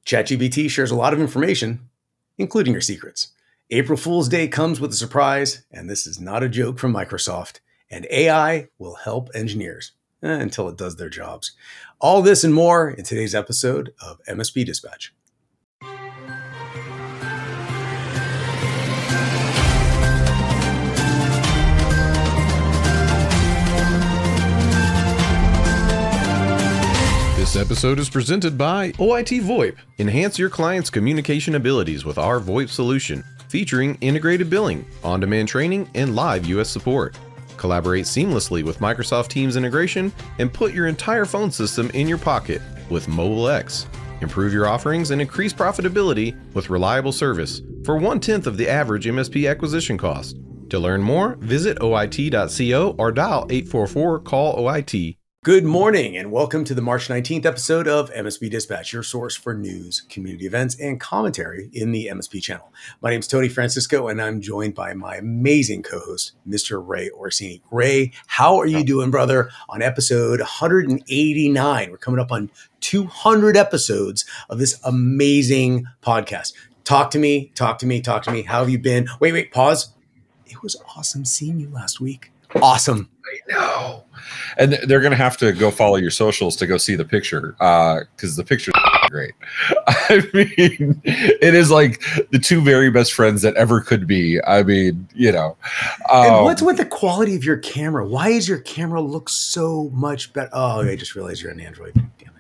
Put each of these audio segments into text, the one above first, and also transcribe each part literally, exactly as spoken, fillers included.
ChatGPT shares a lot of information, including your secrets. April Fool's Day comes with a surprise, and this is not a joke from Microsoft. And A I will help engineers eh, until it does their jobs. All this and more in today's episode of M S P Dispatch. This episode is presented by O I T VoIP. Enhance your client's communication abilities with our VoIP solution, featuring integrated billing, on-demand training, and live U S support. Collaborate seamlessly with Microsoft Teams integration and put your entire phone system in your pocket with Mobile X. Improve your offerings and increase profitability with reliable service for one-tenth of the average M S P acquisition cost. To learn more, visit O I T dot co or dial eight four four, call O I T. Good morning and welcome to the March nineteenth episode of M S P Dispatch, your source for news, community events, and commentary in the M S P channel. My name is Tony Francisco and I'm joined by my amazing co-host, Mister Ray Orsini. Ray, how are you doing, brother, on episode one eighty-nine? We're coming up on two hundred episodes of this amazing podcast. Talk to me, talk to me, talk to me. How have you been? Wait, wait, pause. It was awesome seeing you last week. Awesome. I know. And they're going to have to go follow your socials to go see the picture because uh, the picture is great. I mean, it is like the two very best friends that ever could be. I mean, you know. Um, and what's with the quality of your camera? Why does your camera look so much better? Oh, I just realized you're an Android. Damn it.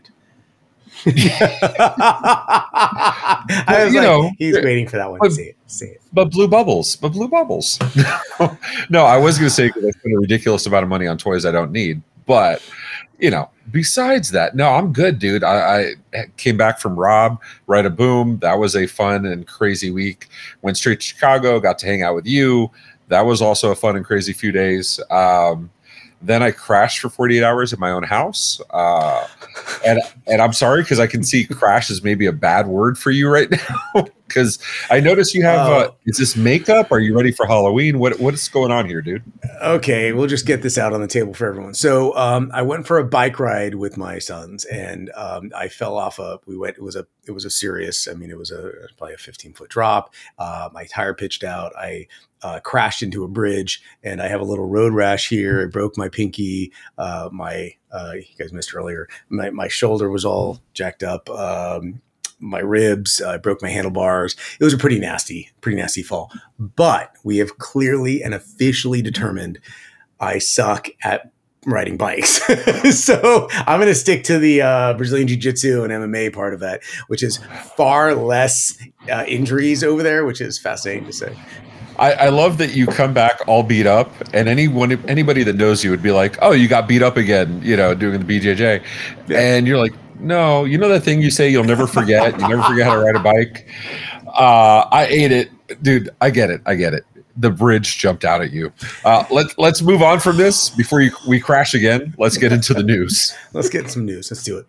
I was you like, know, he's waiting for that one. But, say it. Say it. But blue bubbles. But blue bubbles. No, I was going to say because I spend a ridiculous amount of money on toys I don't need. But, you know, besides that, no, I'm good, dude. I, I came back from Rob, right a boom. That was a fun and crazy week. Went straight to Chicago, got to hang out with you. That was also a fun and crazy few days. Um, Then I crashed for forty-eight hours in my own house. Uh, and and I'm sorry because I can see crash is maybe a bad word for you right now. Because I notice you have, uh, uh, is this makeup? Are you ready for Halloween? What What's going on here, dude? Okay, we'll just get this out on the table for everyone. So um, I went for a bike ride with my sons and um, I fell off a, we went, it was a, it was a serious, I mean, it was a probably a fifteen foot drop. Uh, my tire pitched out. I Uh, crashed into a bridge and I have a little road rash here. I broke my pinky. Uh, my, uh, you guys missed earlier. My, my shoulder was all jacked up. Um, my ribs, I uh, broke my handlebars. It was a pretty nasty, pretty nasty fall, but we have clearly and officially determined I suck at riding bikes. So I'm going to stick to the uh, Brazilian Jiu-Jitsu and M M A part of that, which is far less uh, injuries over there, which is fascinating to say. I, I love that you come back all beat up, and anyone, anybody that knows you would be like, "Oh, you got beat up again," you know, doing the B J J, yeah. And you're like, "No, you know that thing you say you'll never forget. You never forget how to ride a bike." Uh, I ate it, dude. I get it. I get it. The bridge jumped out at you. Uh, let's let's move on from this before you, we crash again. Let's get into the news. Let's get some news. Let's do it.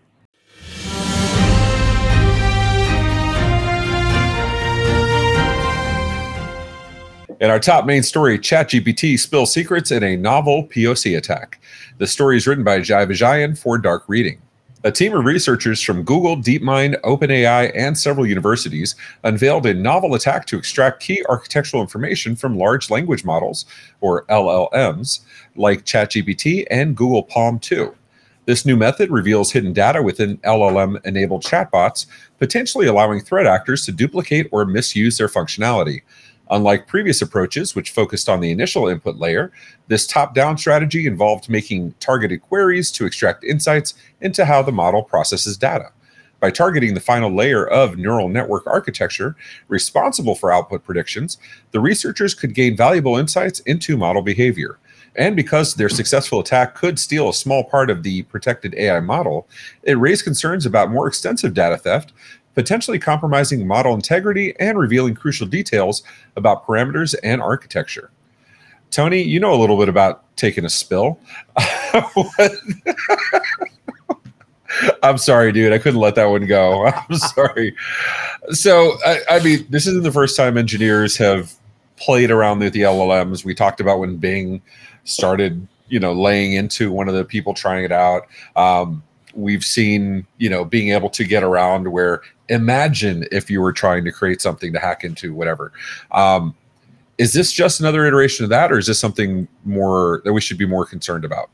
In our top main story, ChatGPT spills secrets in a novel P O C attack. The story is written by Jai Vijayan for Dark Reading. A team of researchers from Google, DeepMind, OpenAI, and several universities unveiled a novel attack to extract key architectural information from large language models, or L L Ms, like ChatGPT and Google Palm two. This new method reveals hidden data within L L M-enabled chatbots, potentially allowing threat actors to duplicate or misuse their functionality. Unlike previous approaches, which focused on the initial input layer, this top-down strategy involved making targeted queries to extract insights into how the model processes data. By targeting the final layer of neural network architecture responsible for output predictions, the researchers could gain valuable insights into model behavior. And because their successful attack could steal a small part of the protected A I model, it raised concerns about more extensive data theft, potentially compromising model integrity and revealing crucial details about parameters and architecture. Tony, you know a little bit about taking a spill. I'm sorry, dude. I couldn't let that one go. I'm sorry. So, I, I mean, this isn't the first time engineers have played around with the L L Ms. We talked about when Bing started, you know, laying into one of the people trying it out. Um, we've seen, you know, being able to get around where imagine if you were trying to create something to hack into whatever. Um, is this just another iteration of that, or is this something more that we should be more concerned about?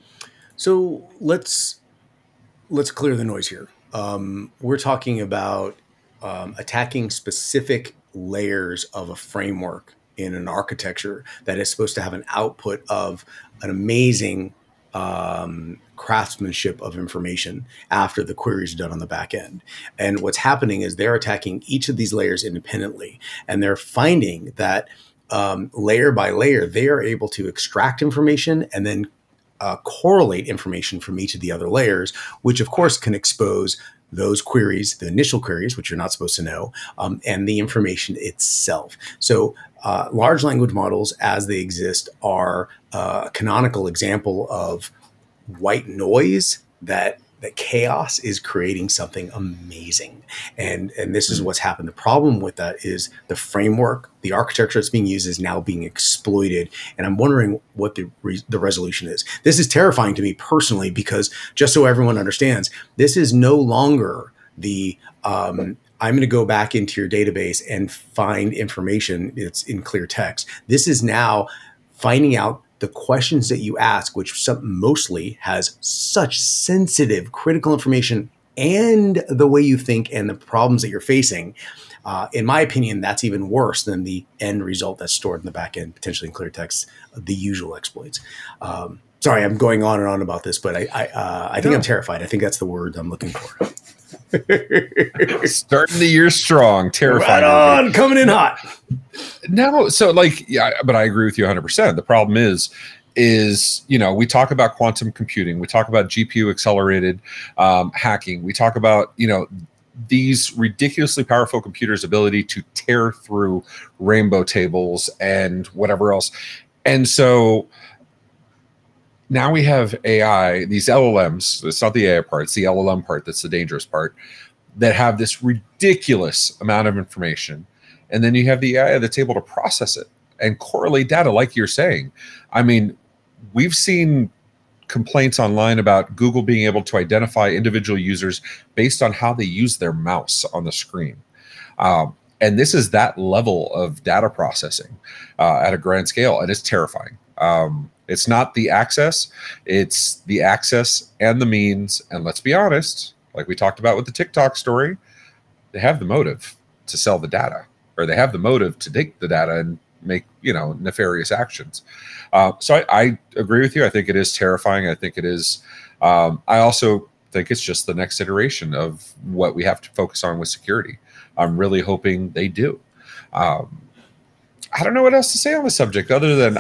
So let's let's clear the noise here. Um, we're talking about um, attacking specific layers of a framework in an architecture that is supposed to have an output of an amazing um, craftsmanship of information after the query is done on the back end. And what's happening is they're attacking each of these layers independently, and they're finding that um, layer by layer, they are able to extract information and then uh, correlate information from each of the other layers, which of course can expose those queries, the initial queries, which you're not supposed to know, um, and the information itself. So uh, large language models as they exist are a canonical example of white noise that that chaos is creating something amazing. And, and this is what's happened. The problem with that is the framework, the architecture that's being used is now being exploited. And I'm wondering what the, re- the resolution is. This is terrifying to me personally, because just so everyone understands, this is no longer the, um, I'm going to go back into your database and find information that's in clear text. This is now finding out the questions that you ask, which some, mostly has such sensitive, critical information and the way you think and the problems that you're facing. Uh, in my opinion, that's even worse than the end result that's stored in the back end, potentially in clear text, the usual exploits. Um, sorry, I'm going on and on about this, but I I, uh, I think no. I'm terrified. I think that's the word I'm looking for. Starting the year strong, terrifying. Right on, coming in hot. No, so like, yeah, but I agree with you one hundred percent. The problem is, is, you know, we talk about quantum computing, we talk about G P U accelerated um, hacking, we talk about, you know, these ridiculously powerful computers' ability to tear through rainbow tables and whatever else. And so now we have A I, these L L Ms, it's not the A I part, it's the L L M part that's the dangerous part, that have this ridiculous amount of information. And then you have the A I that's able to process it and correlate data like you're saying. I mean, we've seen complaints online about Google being able to identify individual users based on how they use their mouse on the screen. Um, and this is that level of data processing uh, at a grand scale, and it's terrifying. Um, It's not the access, it's the access and the means. And let's be honest, like we talked about with the TikTok story, they have the motive to sell the data, or they have the motive to take the data and make, you know, nefarious actions. Uh, so I, I agree with you. I think it is terrifying. I think it is. Um, I also think it's just the next iteration of what we have to focus on with security. I'm really hoping they do. Um, I don't know what else to say on the subject other than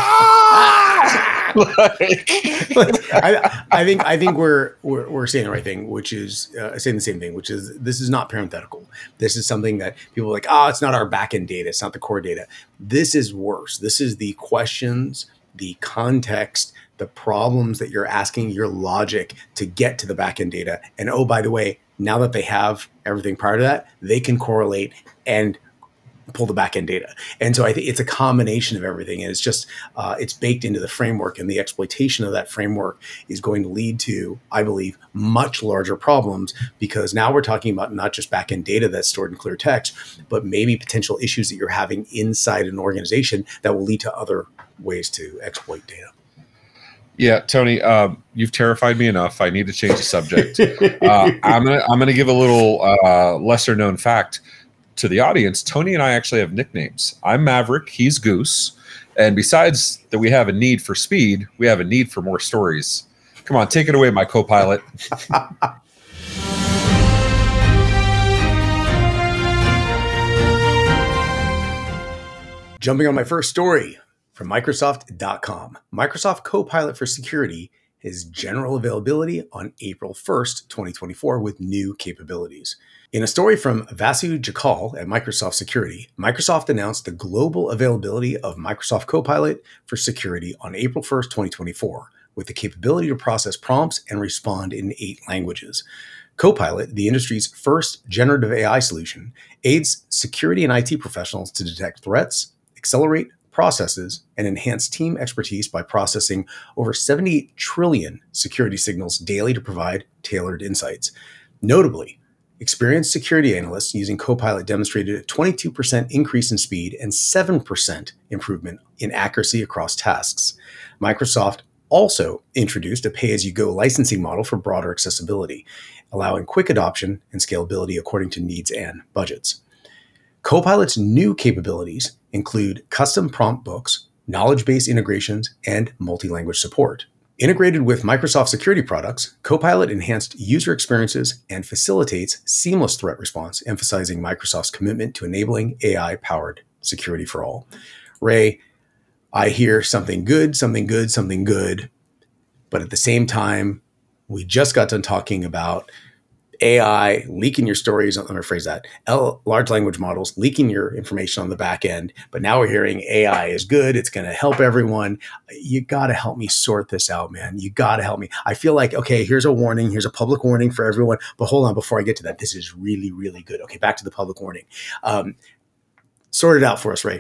ah! like, I, I think I think we're, we're we're saying the right thing, which is uh, saying the same thing, which is this is not parenthetical. This is something that people are like, oh, it's not our backend data, it's not the core data. This is worse. This is the questions, the context, the problems that you're asking, your logic to get to the backend data. And oh, by the way, now that they have everything prior to that, they can correlate and pull the backend data. And so I think it's a combination of everything. And it's just, uh, it's baked into the framework, and the exploitation of that framework is going to lead to, I believe, much larger problems, because now we're talking about not just backend data that's stored in clear text, but maybe potential issues that you're having inside an organization that will lead to other ways to exploit data. Yeah, Tony, um, you've terrified me enough. I need to change the subject. uh, I'm gonna I'm gonna give a little uh, lesser known fact to the audience. Tony and I actually have nicknames. I'm Maverick, he's Goose. And besides that we have a need for speed, we have a need for more stories. Come on, take it away, my co-pilot. Jumping on my first story from Microsoft dot com. Microsoft Copilot for Security is general availability on April first, twenty twenty-four with new capabilities. In a story from Vasu Jakal at Microsoft Security, Microsoft announced the global availability of Microsoft Copilot for Security on April first, twenty twenty-four, with the capability to process prompts and respond in eight languages. Copilot, the industry's first generative A I solution, aids security and I T professionals to detect threats, accelerate processes, and enhance team expertise by processing over seventy-eight trillion security signals daily to provide tailored insights. Notably, experienced security analysts using Copilot demonstrated a twenty-two percent increase in speed and seven percent improvement in accuracy across tasks. Microsoft also introduced a pay-as-you-go licensing model for broader accessibility, allowing quick adoption and scalability according to needs and budgets. Copilot's new capabilities include custom prompt books, knowledge-based integrations, and multi-language support. Integrated with Microsoft security products, Copilot enhanced user experiences and facilitates seamless threat response, emphasizing Microsoft's commitment to enabling A I-powered security for all. Ray, I hear something good, something good, something good, but at the same time, we just got done talking about A I leaking your stories, let me rephrase that, L, large language models leaking your information on the back end. But now we're hearing A I is good. It's going to help everyone. You got to help me sort this out, man. You got to help me. I feel like, okay, here's a warning. Here's a public warning for everyone. But hold on, before I get to that, this is really, really good. Okay, back to the public warning. Um, sort it out for us, Ray.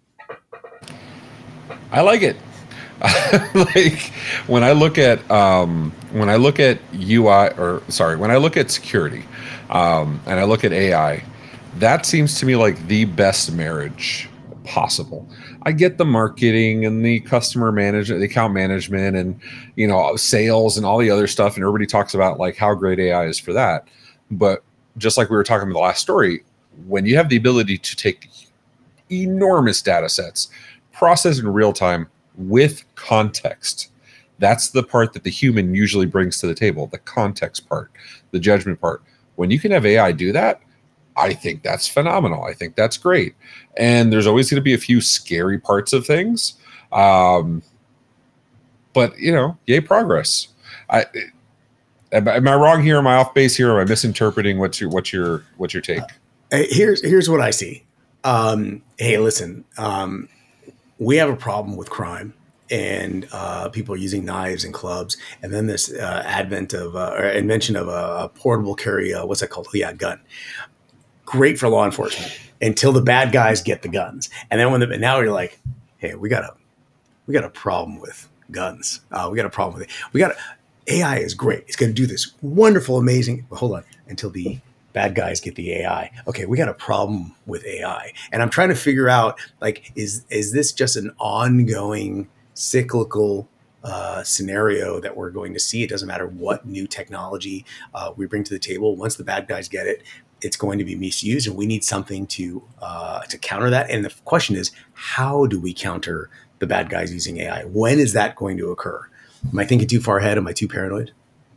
I like it. Like when I look at um, when I look at U I or sorry, when I look at security um, and I look at A I, that seems to me like the best marriage possible. I get the marketing and the customer management, the account management, and you know sales and all the other stuff, and everybody talks about like how great A I is for that. But just like we were talking about the last story, when you have the ability to take enormous data sets, process in real time with context. That's the part that the human usually brings to the table, the context part, the judgment part. When you can have A I do that, I think that's phenomenal. I think that's great. And there's always going to be a few scary parts of things. Um, but, you know, yay, progress. I, am, am I wrong here? Am I off base here? Am I misinterpreting? What's your, what's your, what's your take? Uh, here's, here's what I see. Um, hey, listen, um, we have a problem with crime, and uh, people are using knives and clubs. And then this uh, advent of uh, or invention of a, a portable carry, uh, what's that called? Yeah, gun. Great for law enforcement until the bad guys get the guns. And then when the, now you're like, hey, we got a we got a problem with guns. Uh, we got a problem with it. We got a, A I is great. It's going to do this wonderful, amazing. But hold on, until the bad guys get the A I. Okay, we got a problem with A I. And I'm trying to figure out, like, is is this just an ongoing cyclical uh, scenario that we're going to see? It doesn't matter what new technology uh, we bring to the table. Once the bad guys get it, it's going to be misused, and we need something to uh, to counter that. And the question is, how do we counter the bad guys using A I? When is that going to occur? Am I thinking too far ahead? Am I too paranoid?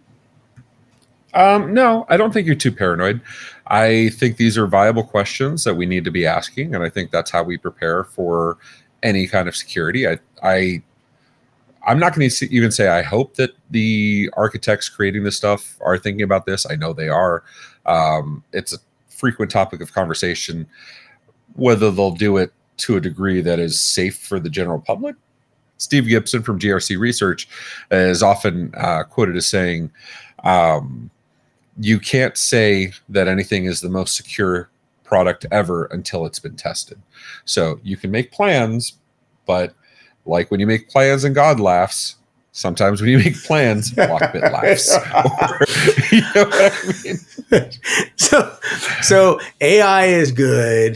Um, no, I don't think you're too paranoid. I think these are viable questions that we need to be asking, and I think that's how we prepare for any kind of security. I, I, I'm not going to even say I hope that the architects creating this stuff are thinking about this. I know they are. Um, it's a frequent topic of conversation whether they'll do it to a degree that is safe for the general public. Steve Gibson from G R C Research is often uh, quoted as saying, um, you can't say that anything is the most secure product ever until it's been tested. So you can make plans, but like when you make plans and God laughs, sometimes when you make plans, Lockbit laughs. Or, you know what I mean? So, so A I is good.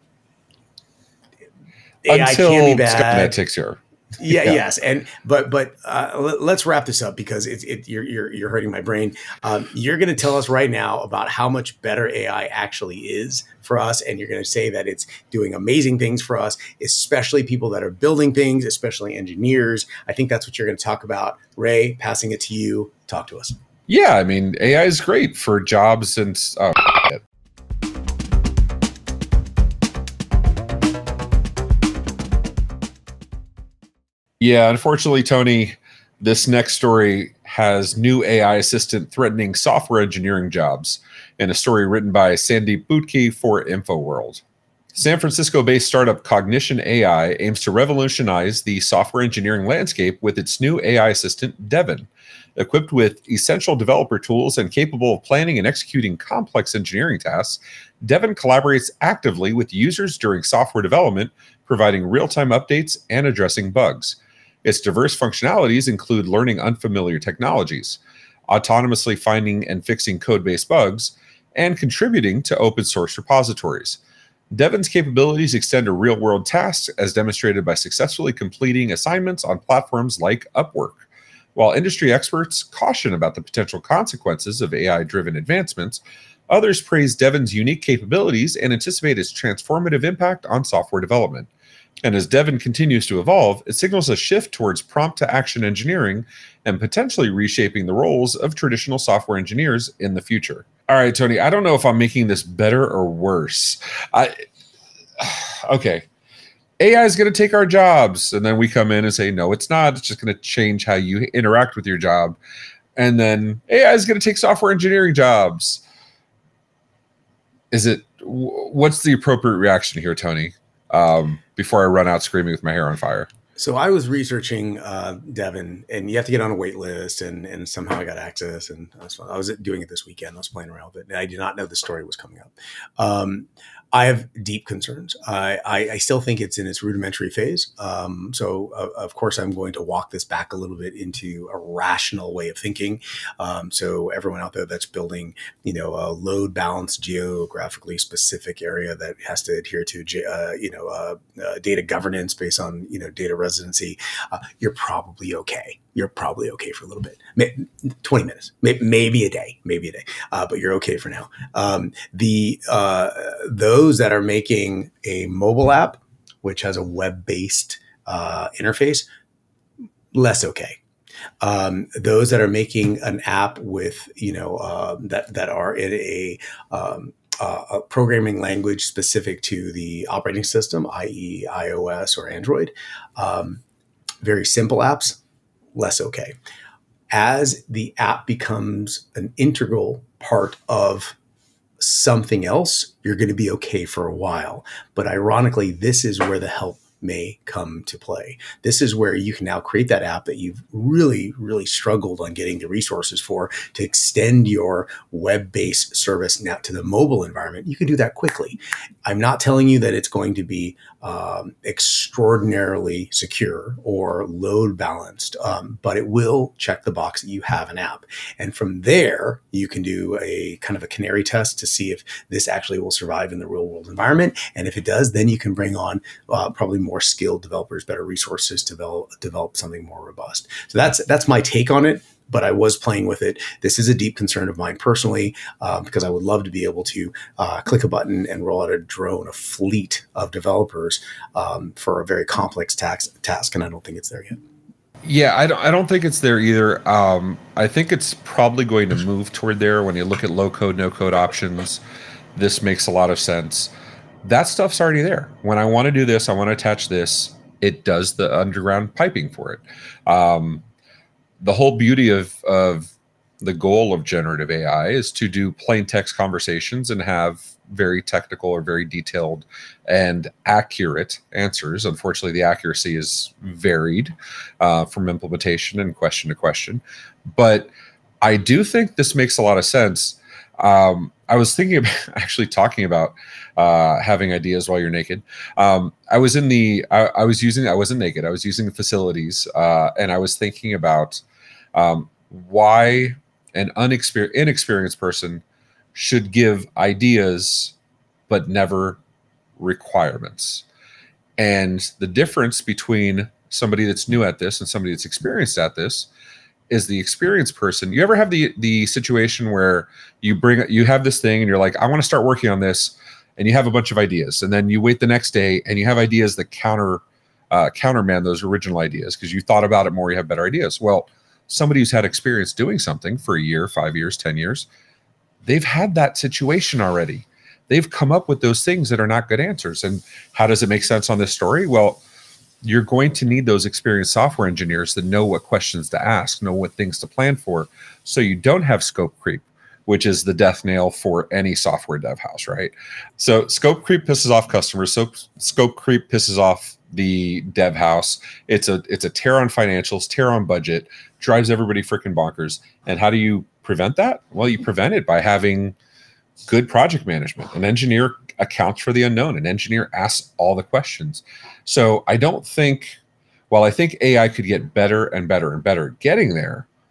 A I until can be bad. Skynet takes your Yeah, yeah, yes, and but but uh, let, let's wrap this up because it's it, you're you're you're hurting my brain. Um, you're going to tell us right now about how much better A I actually is for us, and you're going to say that it's doing amazing things for us, especially people that are building things, especially engineers. I think that's what you're going to talk about. Ray, passing it to you. Talk to us. Yeah, I mean, A I is great for jobs and. Uh, Yeah, unfortunately, Tony, this next story has new A I assistant threatening software engineering jobs, in a story written by Sandeep Budke for InfoWorld. San Francisco-based startup Cognition A I aims to revolutionize the software engineering landscape with its new A I assistant, Devin. Equipped with essential developer tools and capable of planning and executing complex engineering tasks, Devin collaborates actively with users during software development, providing real-time updates and addressing bugs. Its diverse functionalities include learning unfamiliar technologies, autonomously finding and fixing code-based bugs, and contributing to open source repositories. Devon's capabilities extend to real-world tasks, as demonstrated by successfully completing assignments on platforms like Upwork. While industry experts caution about the potential consequences of A I-driven advancements, others praise Devon's unique capabilities and anticipate its transformative impact on software development. And as Devon continues to evolve, it signals a shift towards prompt-to-action engineering and potentially reshaping the roles of traditional software engineers in the future. All right, Tony, I don't know if I'm making this better or worse. I, okay, A I is going to take our jobs. And then we come in and say, no, it's not. It's just going to change how you interact with your job. And then A I is going to take software engineering jobs. Is it, what's the appropriate reaction here, Tony? Um, before I run out screaming with my hair on fire. So I was researching uh, Devon, and you have to get on a wait list, and, and somehow I got access, and I was, I was doing it this weekend. I was playing around with it, and I did not know the story was coming up. Um, I have deep concerns. I, I, I still think it's in its rudimentary phase. Um, so, uh, of course, I'm going to walk this back a little bit into a rational way of thinking. Um, so everyone out there that's building, you know, a load balanced, geographically specific area that has to adhere to, uh, you know, uh, uh, data governance based on, you know, data residency, uh, you're probably okay. You're probably okay for a little bit, twenty minutes, maybe a day, maybe a day, uh, but you're okay for now. Um, the uh, those that are making a mobile app, which has a web-based uh, interface, less okay. Um, those that are making an app with, you know, uh, that that are in a um, Uh, a programming language specific to the operating system, that is iOS or Android, um, very simple apps, less okay. As the app becomes an integral part of something else, you're going to be okay for a while. But ironically, this is where the help may come to play. This is where you can now create that app that you've really, really struggled on getting the resources for to extend your web-based service now to the mobile environment. You can do that quickly. I'm not telling you that it's going to be um, extraordinarily secure or load balanced, um, but it will check the box that you have an app. And from there, you can do a kind of a canary test to see if this actually will survive in the real world environment. And if it does, then you can bring on uh, probably more skilled developers, better resources to develop, develop something more robust. So that's that's my take on it. But I was playing with it. This is a deep concern of mine personally, uh, because I would love to be able to uh, click a button and roll out a drone, a fleet of developers um, for a very complex tax, task, and I don't think it's there yet. Yeah, I don't. I don't think it's there either. Um, I think it's probably going to move toward there. When you look at low code, no code options, this makes a lot of sense. That stuff's already there. When I want to do this, I want to attach this. It does the underground piping for it. Um, The whole beauty of, of the goal of generative A I is to do plain text conversations and have very technical or very detailed and accurate answers. Unfortunately, the accuracy is varied uh, from implementation and question to question. But I do think this makes a lot of sense. Um, I was thinking about actually talking about uh, having ideas while you're naked. Um, I was in the, I, I was using, I wasn't naked. I was using the facilities uh, and I was thinking about um, why an unexper- inexperienced person should give ideas, but never requirements. And the difference between somebody that's new at this and somebody that's experienced at this is the experienced person. You ever have the the situation where you bring you have this thing and you're like, I want to start working on this, and you have a bunch of ideas, and then you wait the next day and you have ideas that counter uh, counterman those original ideas because you thought about it more, you have better ideas. Well, somebody who's had experience doing something for a year, five years, ten years, they've had that situation already. They've come up with those things that are not good answers. And how does it make sense on this story? Well, you're going to need those experienced software engineers that know what questions to ask, know what things to plan for, so you don't have scope creep, which is the death nail for any software dev house, right? So scope creep pisses off customers. So scope creep pisses off the dev house. It's a it's a tear on financials, tear on budget, drives everybody freaking bonkers. And how do you prevent that? Well, you prevent it by having good project management. An engineer accounts for the unknown. An engineer asks all the questions. So I don't think, while I think A I could get better and better and better at getting there,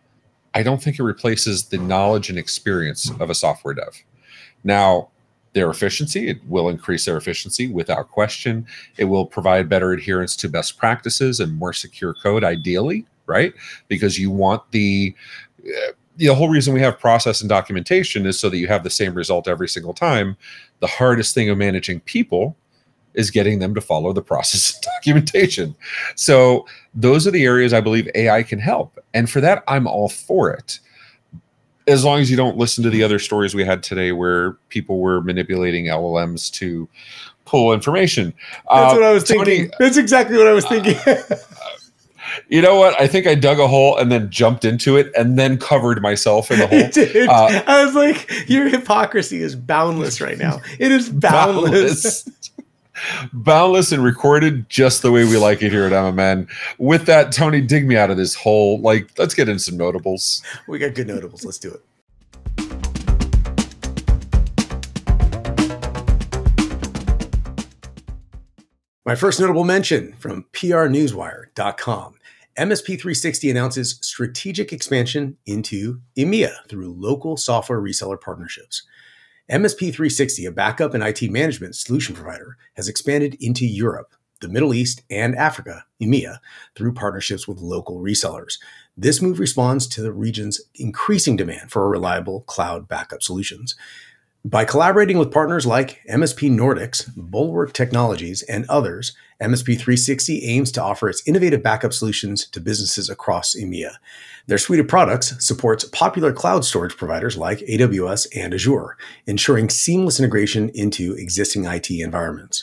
I don't think it replaces the knowledge and experience of a software dev. Now, their efficiency, it will increase their efficiency without question. It will provide better adherence to best practices and more secure code, ideally, right? Because you want the, uh, the whole reason we have process and documentation is so that you have the same result every single time. The hardest thing of managing people is getting them to follow the process and documentation. So those are the areas I believe A I can help. And for that, I'm all for it. As long as you don't listen to the other stories we had today where people were manipulating L L Ms to pull information. That's uh, what I was Tony, thinking. That's exactly what I was thinking. uh, you know what? I think I dug a hole and then jumped into it and then covered myself in the hole. Dude, uh, I was like, your hypocrisy is boundless right now. It is boundless. boundless. Boundless and recorded just the way we like it here at M M N. With that, Tony, dig me out of this hole. Like, let's get into some notables. We got good notables. Let's do it. My first notable mention from P R Newswire dot com. M S P three sixty announces strategic expansion into E M E A through local software reseller partnerships. M S P three sixty, a backup and I T management solution provider, has expanded into Europe, the Middle East, and Africa, E M E A, through partnerships with local resellers. This move responds to the region's increasing demand for reliable cloud backup solutions. By collaborating with partners like M S P Nordics, Bulwark Technologies, and others, M S P three sixty aims to offer its innovative backup solutions to businesses across E M E A. Their suite of products supports popular cloud storage providers like A W S and Azure, ensuring seamless integration into existing I T environments.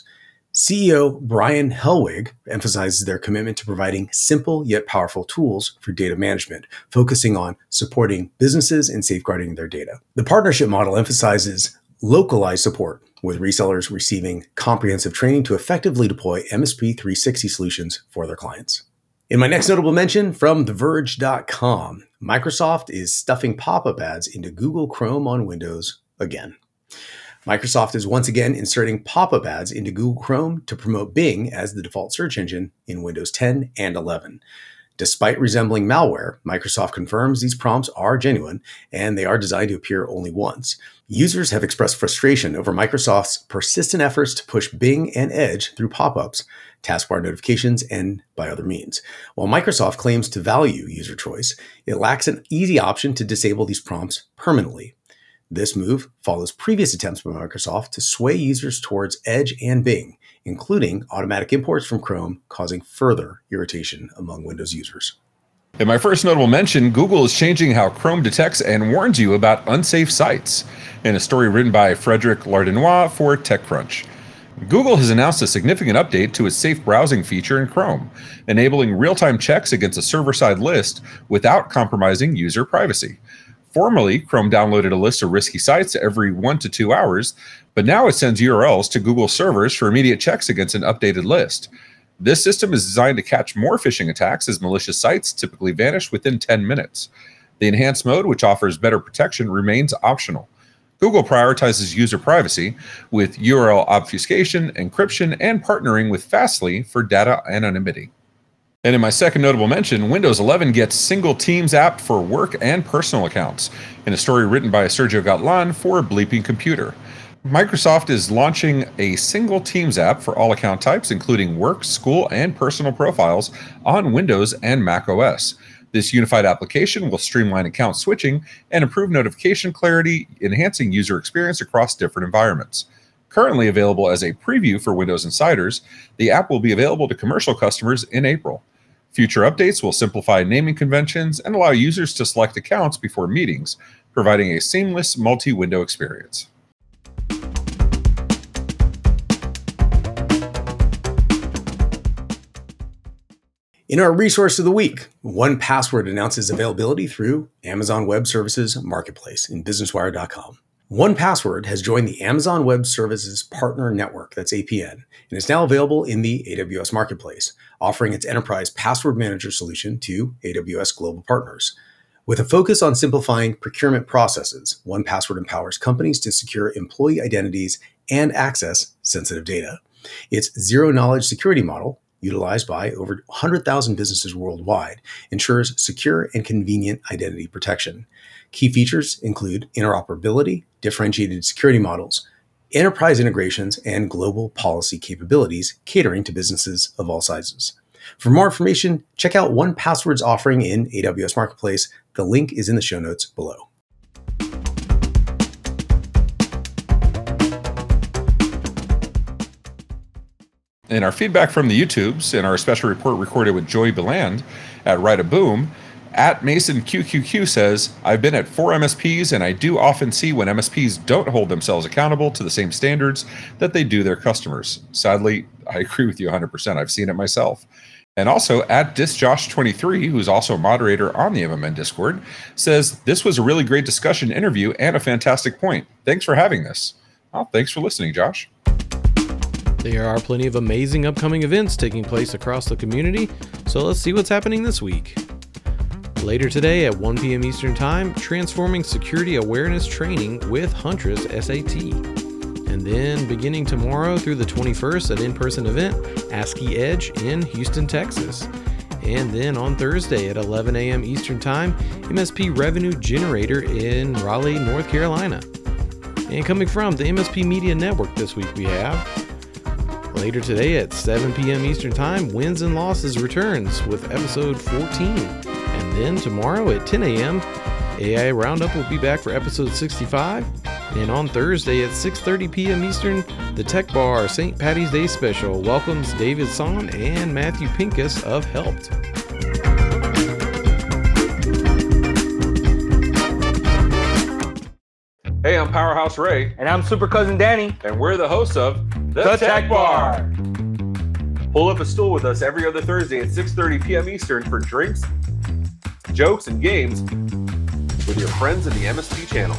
C E O Brian Helwig emphasizes their commitment to providing simple yet powerful tools for data management, focusing on supporting businesses and safeguarding their data. The partnership model emphasizes localized support, with resellers receiving comprehensive training to effectively deploy M S P three sixty solutions for their clients. In my next notable mention from The Verge dot com, Microsoft is stuffing pop-up ads into Google Chrome on Windows again. Microsoft is once again inserting pop-up ads into Google Chrome to promote Bing as the default search engine in Windows ten and eleven. Despite resembling malware, Microsoft confirms these prompts are genuine and they are designed to appear only once. Users have expressed frustration over Microsoft's persistent efforts to push Bing and Edge through pop-ups, taskbar notifications, and by other means. While Microsoft claims to value user choice, it lacks an easy option to disable these prompts permanently. This move follows previous attempts by Microsoft to sway users towards Edge and Bing, including automatic imports from Chrome, causing further irritation among Windows users. In my first notable mention, Google is changing how Chrome detects and warns you about unsafe sites. In a story written by Frederic Lardinois for TechCrunch. Google has announced a significant update to its safe browsing feature in Chrome, enabling real-time checks against a server-side list without compromising user privacy. Formerly, Chrome downloaded a list of risky sites every one to two hours, but now it sends U R Ls to Google servers for immediate checks against an updated list. This system is designed to catch more phishing attacks, as malicious sites typically vanish within ten minutes. The enhanced mode, which offers better protection, remains optional. Google prioritizes user privacy with U R L obfuscation, encryption, and partnering with Fastly for data anonymity. And in my second notable mention, Windows eleven gets single Teams app for work and personal accounts, in a story written by Sergio Gatlan for Bleeping Computer. Microsoft is launching a single Teams app for all account types, including work, school, and personal profiles on Windows and Mac O S. This unified application will streamline account switching and improve notification clarity, enhancing user experience across different environments. Currently available as a preview for Windows Insiders, the app will be available to commercial customers in April. Future updates will simplify naming conventions and allow users to select accounts before meetings, providing a seamless multi-window experience. In our resource of the week, one Password announces availability through Amazon Web Services Marketplace in Business Wire dot com. one Password has joined the Amazon Web Services Partner Network, that's A P N, and is now available in the A W S Marketplace, offering its enterprise password manager solution to A W S global partners. With a focus on simplifying procurement processes, one Password empowers companies to secure employee identities and access sensitive data. Its zero-knowledge security model utilized by over one hundred thousand businesses worldwide, ensures secure and convenient identity protection. Key features include interoperability, differentiated security models, enterprise integrations, and global policy capabilities catering to businesses of all sizes. For more information, check out one Password's offering in A W S Marketplace. The link is in the show notes below. In our feedback from the YouTubes, in our special report recorded with Joey Beland at Write a Boom, at Mason Q Q Q says, I've been at four M S Ps and I do often see when M S Ps don't hold themselves accountable to the same standards that they do their customers. Sadly, I agree with you one hundred percent. I've seen it myself. And also at DisJosh twenty-three, who's also a moderator on the M M N Discord, says, this was a really great discussion interview and a fantastic point. Thanks for having this. Well, thanks for listening, Josh. There are plenty of amazing upcoming events taking place across the community, so let's see what's happening this week. Later today at one p.m. Eastern Time, Transforming Security Awareness Training with Huntress S A T. And then beginning tomorrow through the twenty-first, an in-person event, ASCII Edge in Houston, Texas. And then on Thursday at eleven a.m. Eastern Time, M S P Revenue Generator in Raleigh, North Carolina. And coming from the M S P Media Network this week we have, later today at seven p.m. Eastern Time, Wins and Losses returns with episode fourteen. And then tomorrow at ten a.m., A I Roundup will be back for episode sixty-five. And on Thursday at six thirty p.m. Eastern, the Tech Bar Saint Patty's Day Special welcomes David Son and Matthew Pincus of Helped. Hey, I'm Powerhouse Ray. And I'm Super Cousin Danny. And we're the hosts of The, The Tech, Tech Bar. Bar. Pull up a stool with us every other Thursday at six thirty p.m. Eastern for drinks, jokes, and games with your friends in the M S P channel.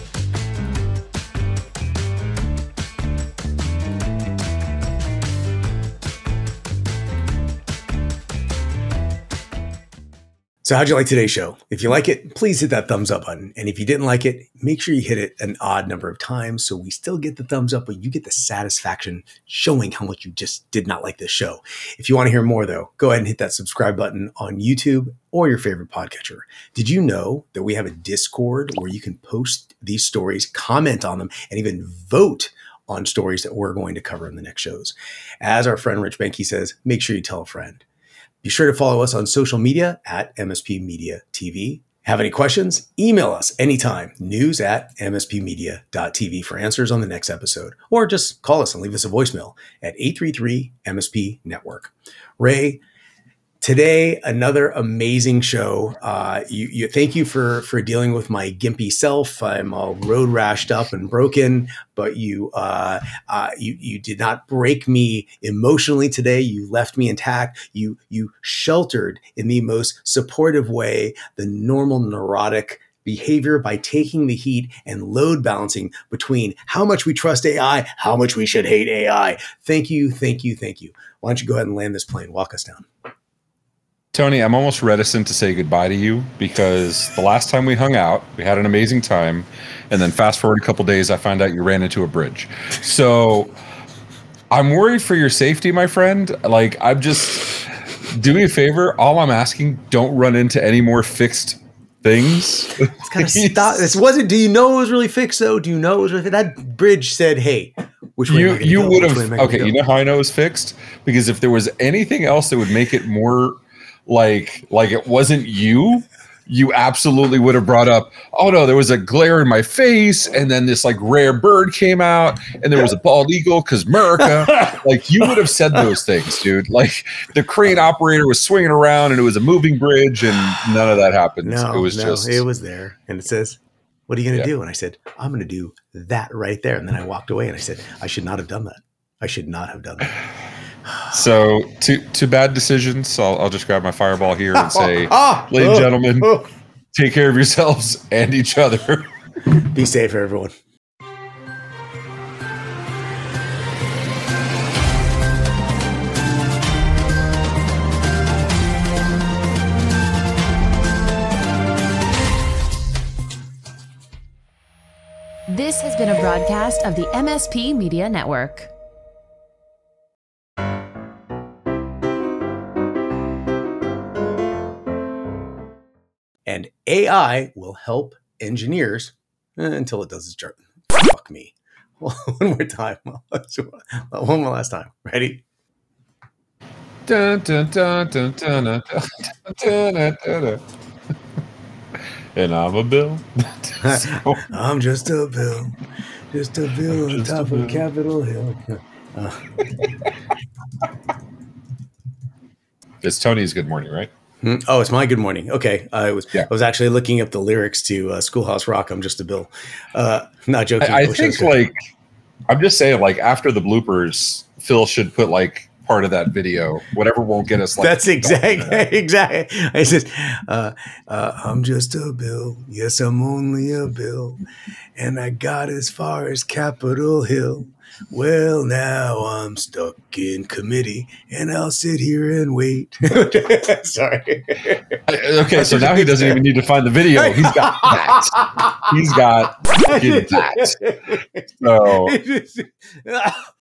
So how'd you like today's show? If you like it, please hit that thumbs up button. And if you didn't like it, make sure you hit it an odd number of times so we still get the thumbs up, but you get the satisfaction showing how much you just did not like this show. If you want to hear more, though, go ahead and hit that subscribe button on YouTube or your favorite podcatcher. Did you know that we have a Discord where you can post these stories, comment on them, and even vote on stories that we're going to cover in the next shows? As our friend Rich Benke says, make sure you tell a friend. Be sure to follow us on social media at M S P Media T V. Have any questions? Email us anytime, news at m s p media dot t v for answers on the next episode. Or just call us and leave us a voicemail at eight three three M S P Network. Ray, today, another amazing show. Uh, you, you, thank you for, for dealing with my gimpy self. I'm all road rashed up and broken, but you, uh, uh, you, you did not break me emotionally today. You left me intact. You, you sheltered in the most supportive way the normal neurotic behavior by taking the heat and load balancing between how much we trust A I, how much we should hate A I. Thank you, thank you, thank you. Why don't you go ahead and land this plane? Walk us down. Tony, I'm almost reticent to say goodbye to you because the last time we hung out, we had an amazing time. And then fast forward a couple days, I find out you ran into a bridge. So I'm worried for your safety, my friend. Like, I'm just, do me a favor. All I'm asking, don't run into any more fixed things. It's gotta stop. This wasn't, do you know it was really fixed though? Do you know it was really, that bridge said, hey, which way you, am I gonna you go? would Which have, way am I gonna okay, go? you know how I know it was fixed? Because if there was anything else that would make it more like like it wasn't you, you absolutely would have brought up, oh no, there was a glare in my face, and then this like rare bird came out, and there was a bald eagle because America. Like, you would have said those things, dude. Like, the crane operator was swinging around and it was a moving bridge, and none of that happened. No, it was no, just it was there. And it says, what are you going to Yeah. do? And I said, I'm going to do that right there. And then I walked away and I said, I should not have done that. I should not have done that. so two two bad decisions. I'll, I'll just grab my fireball here and say, Ah, ladies and oh, gentlemen, oh. take care of yourselves and each other. Be safe, everyone. This has been a broadcast of the M S P Media Network. A I will help engineers eh, until it does its job. Fuck me. One more time. One more last time. Ready? Dun, dun, dun, dun, dun, dun, dun, dun, dun, dun. And I'm a bill. So, I'm just a bill. Just a bill on just top a of bill. Capitol Hill. Uh, it's Tony's good morning, right? hmm. Oh, it's my good morning. Okay. I was Yeah. I was actually looking up the lyrics to uh, Schoolhouse Rock. I'm just a bill. Uh, not joking. I, I wish was think good. like I'm just saying, like after the bloopers, Phil should put like part of that video, whatever won't get us like That's exactly exactly. I said, uh, uh, I'm just a bill. Yes, I'm only a bill, and I got as far as Capitol Hill. Well, now I'm stuck in committee, and I'll sit here and wait. Sorry. Okay, so now he doesn't even need to find the video. He's got that. He's got fucking that. So